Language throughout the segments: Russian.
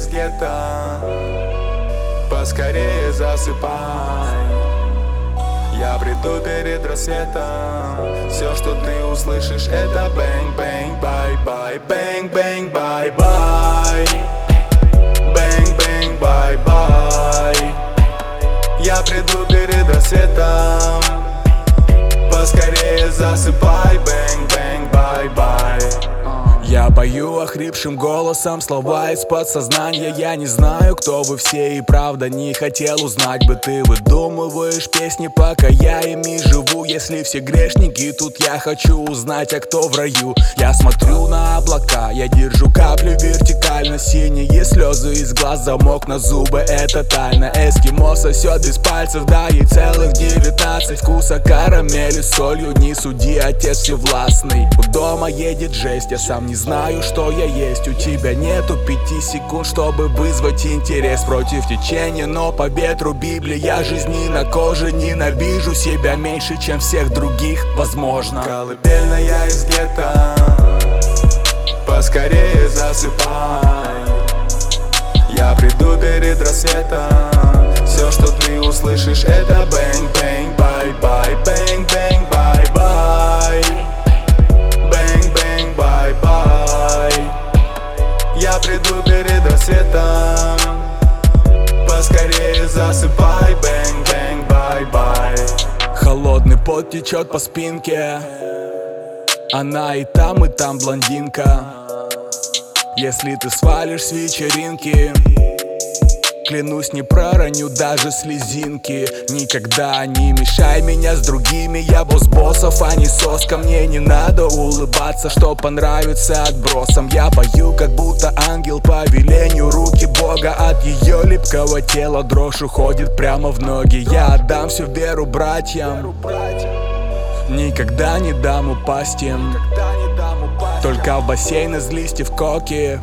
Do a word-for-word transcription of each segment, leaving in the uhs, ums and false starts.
из гетто, поскорее засыпай. Я приду перед рассветом. Все, что ты услышишь, это бэнг-бэнг, бай-бай, бэнг-бэнг, бай-бай, бэнг-бэнг, бай-бай. Я приду перед рассветом, поскорее засыпай, бэнг-бэнг, бай-бай. Я пою охрипшим голосом слова из подсознания. Я не знаю, кто вы все, и правда не хотел узнать бы. Ты выдумываешь песни, пока я ими живу. Если все грешники, тут я хочу узнать, а кто в раю. Я смотрю на облака, я держу каплю вертикально. Синие слезы из глаз, замок на зубы, это тайна. Эскимо сосет без пальцев, да ей целых девятнадцать. Вкуса карамели с солью, не суди, отец всевластный. У дома едет жесть, я сам не знаю, что я есть. У тебя нету пяти секунд, чтобы вызвать интерес. Против течения, но по ветру Библия жизни на коже. Ненавижу себя меньше, чем всех других, возможно. Колыбельная из гетто, поскорее засыпай. Я приду перед рассветом. Все, что ты услышишь, это бэнг-бэнг, бай-бай, бэнг-бэнг, бай-бай, бэнг-бэнг, бай-бай. Я приду перед рассветом, поскорее засыпай, бэнг-бэнг, бай-бай. Холодный пот течет по спинке. Она и там, и там блондинка. Если ты свалишь с вечеринки, клянусь, не пророню даже слезинки. Никогда не мешай меня с другими. Я босс боссов, а не соска. Мне не надо улыбаться, чтоб понравиться отбросам. Я пою, как будто ангел по велению руки Бога. От ее липкого тела дрожь уходит прямо в ноги. Я отдам всю веру братьям, никогда не дам упасть им. Только в бассейн из листьев коки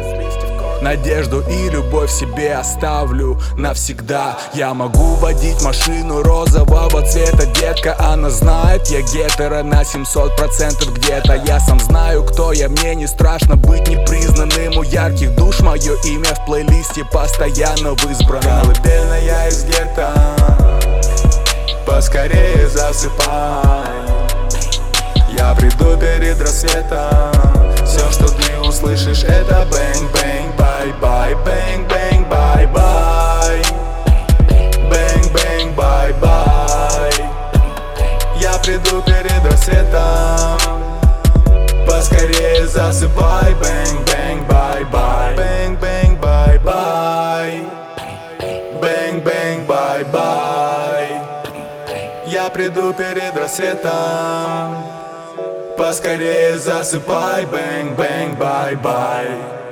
надежду и любовь себе оставлю навсегда. Я могу водить машину розового цвета, детка. Она знает, я гетеро на семьсот процентов где-то. Я сам знаю, кто я, мне не страшно быть непризнанным. У ярких душ мое имя в плейлисте постоянно в избранном. Колыбельная из гетто, поскорее засыпай. Я приду перед рассветом. Все, что ты услышишь, это бэнг-бэнг, бай-бай, бэнг-бэнг, бай-бай, бэнг-бэнг, бай-бай. Я приду перед рассветом, поскорее засыпай, бэнг-бэнг, бай-бай, бэнг-бэнг, бай-бай, бэнг-бэнг, бай-бай. Я приду перед рассветом, поскорее засыпай, бэнг-бэнг, бай-бай.